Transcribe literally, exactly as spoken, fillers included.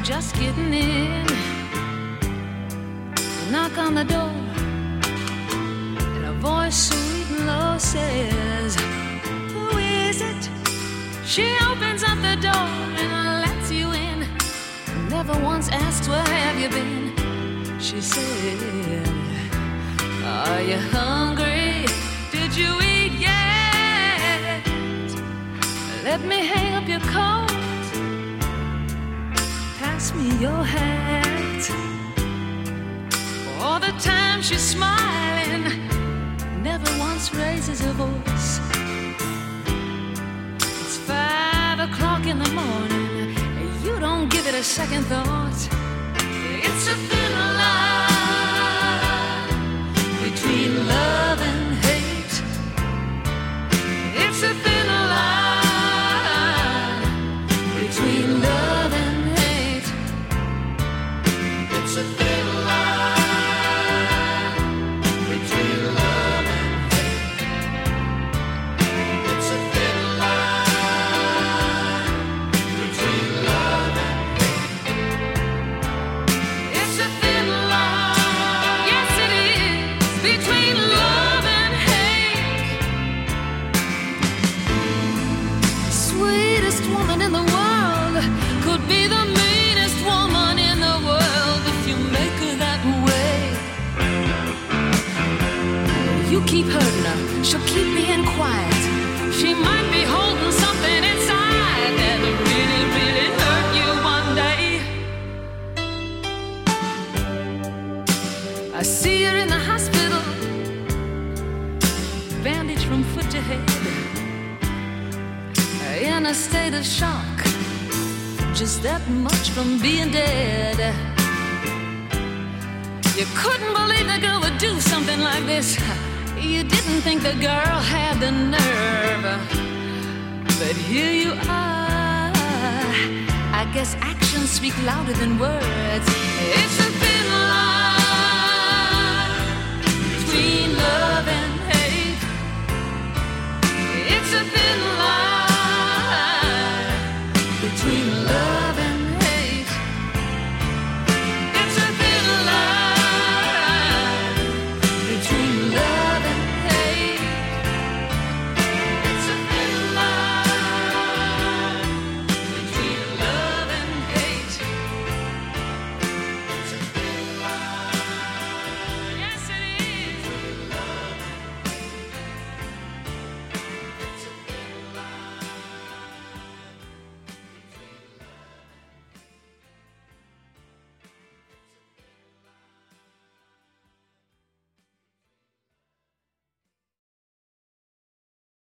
just getting in. Knock on the door, and a voice sweet and low says, "Who is it?" She opens up the door and lets you in. Never once asks, "Where have you been?" She said, "Are you hungry? Did you eat yet? Let me hang up your coat. Pass me your hat." All the time she's smiling, never once raises her voice. It's five o'clock in the morning, you don't give it a second thought. It's a thin line between love and hate. It's a thin line between love and hate. It's a thin line between love and hate. It's a thin line between love and hate. It's a thin line, yes it is, between love and hate. The sweetest woman in the world could be the meanest woman in the world if you make her that way. You keep hurting her, she'll keep being quiet. She might be holding something inside that'll really, really hurt you one day. I see her in the hospital, bandaged from foot to head, in a state of shock, just that much from being dead. You couldn't believe the girl would do something like this. You didn't think the girl had the nerve, but here you are. I guess actions speak louder than words. It's a